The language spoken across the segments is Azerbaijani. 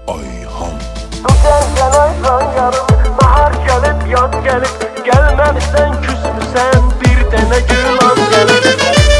Ayhan. Sen aysan yarım, bahar gelip yaz gelip, gelmemişsen küsmüsen bir tane gül az gelip.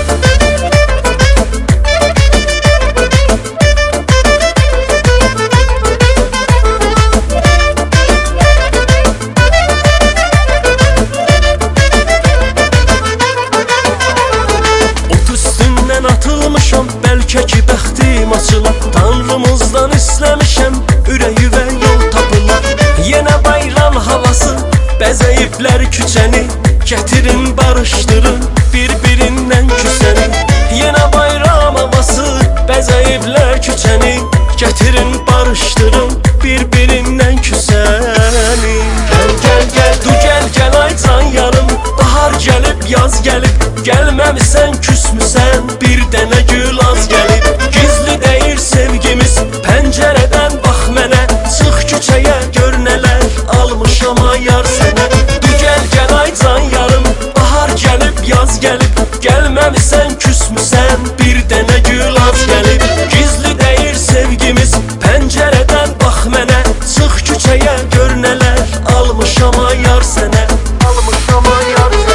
Atılmışam, bəlkə ki bəxtim açılar. Tanrımızdan istəmişəm, ürəyi və yol tapılar. Yenə bayram havası, bəzəyiblər küçəni. Gətirin, barışdırın, bir-birindən küsəni. Yenə bayram havası, bəzəyiblər küçəni. Gətirin, barışdırın, bir-birindən küsəni. Gəl, gəl, gəl, du gəl, gəl ay can yarım. Bahar gəlib, yaz gəlib, gəlməmişsən küsmüsən, bir dənə gül az gəlib. Gizli deyir sevgimiz, pəncərədən bax mənə. Çıx küçəyə gör nələr almışam ayar sənə. Du gəl, gəl ay can yarım, bahar gəlib, yaz gəlib, gəlməmişsən küsmüsən, bir dənə gül az gəlib. Gizli deyir sevgimiz, pəncərədən bax mənə. Çıx küçəyə gör nələr almışam ayar sənə. Almışam ayar sənə.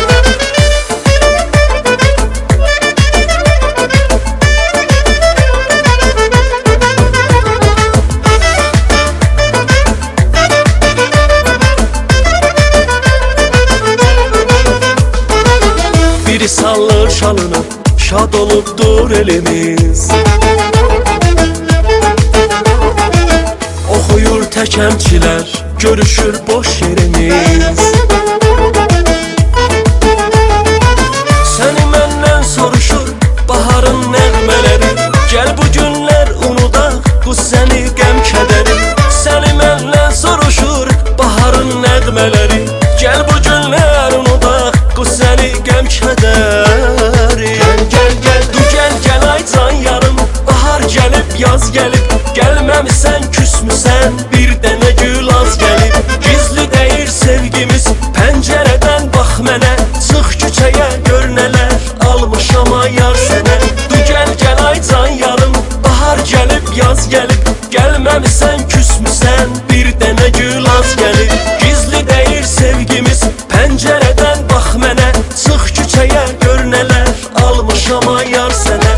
Biri sallır şalını, şad olubdur elimiz. Oxuyur təkəmçilər, görüşür boş yerimiz. Səni məndən soruşur baharın nəğmələri. Gəl bu günlər unudaq bu səni qəm kədəri. Səni məndən soruşur baharın nəğmələri. Gəl bu günlər unudaq bu səni qəm kədəri. Gəl, gəl, gəl, du gəl, gəl ay can yarım. Bahar gəlib, yaz gəlib, gəlməmişsən küsmüsən, bir dənə gül az gəlib. Gizli deyir sevgimiz, pəncərədən bax mənə. Çıx küçəyə gör nələr almışam ayar sənə. Du gəl, gəl ay can yarım. Bahar gəlib, yaz gəlib, gəlməmişsən küsmüsən, bir dənə gül az gəlib. Gizli deyir sevgimiz, pəncərədən bax mənə. Çıx küçəyə gör nələr almışam ayar sənə.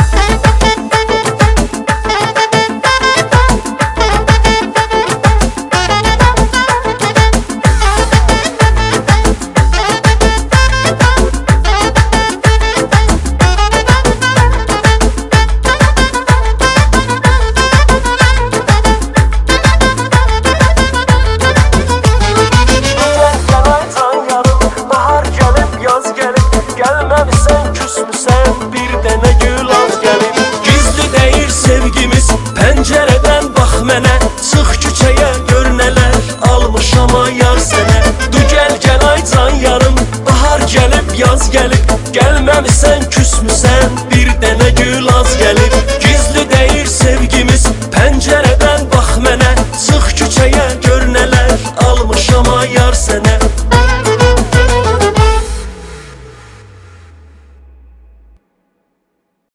Gəlməmişsən küsmüsən, bir dənə gül az gəlib. Gizli deyir sevgimiz, pəncərədən bax mənə. Çıx küçəyə gör nələr almışam ayar sənə. Du gəl, gəl ay can yarım. Bahar gəlib, yaz gəlib, gəlməmişsən küsmüsən,